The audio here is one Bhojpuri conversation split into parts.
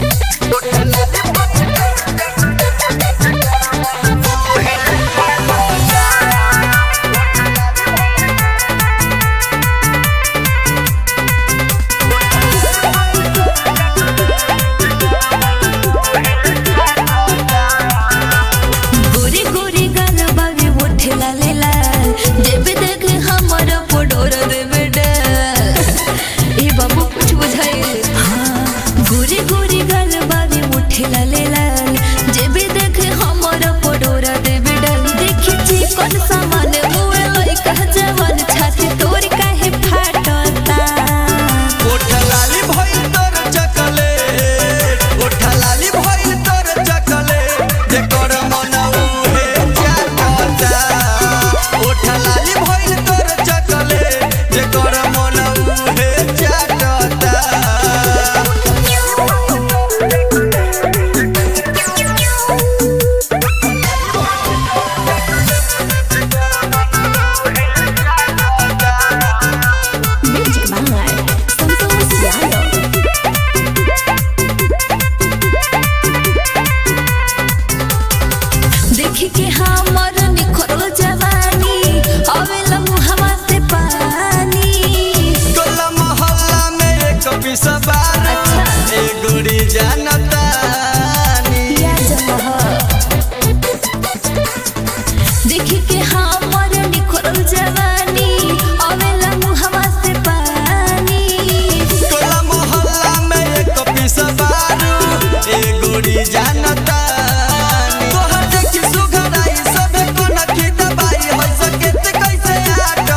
देखी के हमर निखरल जवानी आवेला मुहवा से पानी टोला मोहल्ला में एक पीसा बारू ए गोरी जानता तोहर देखी सुघराई सबे को नखी दबाई हो सके ते कैसे आटता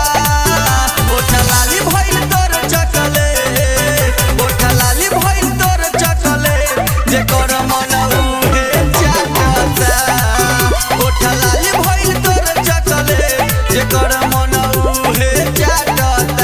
ओठा लाली भइल तोर चकले ओठा लाली भइल तोर चकले जे कर मन उहे चाहता ओठा लाली भइल तोर चकले जे कर मन उहे चाहता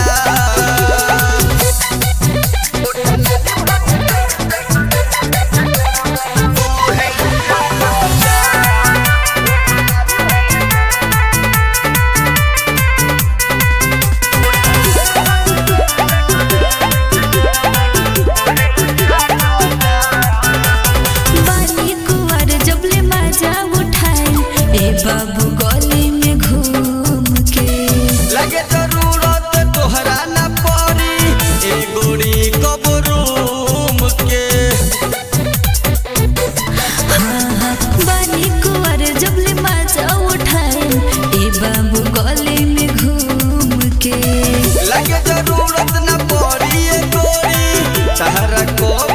बाबू गली में घूम के लगे जरूरत तोहरा न पड़ी ए गोरी कब रूम के बानी कुंवर जबले मजा उठाए ए बाबू गली में घूम के लगे जरूरत न पड़ी ए गोरी तहरा को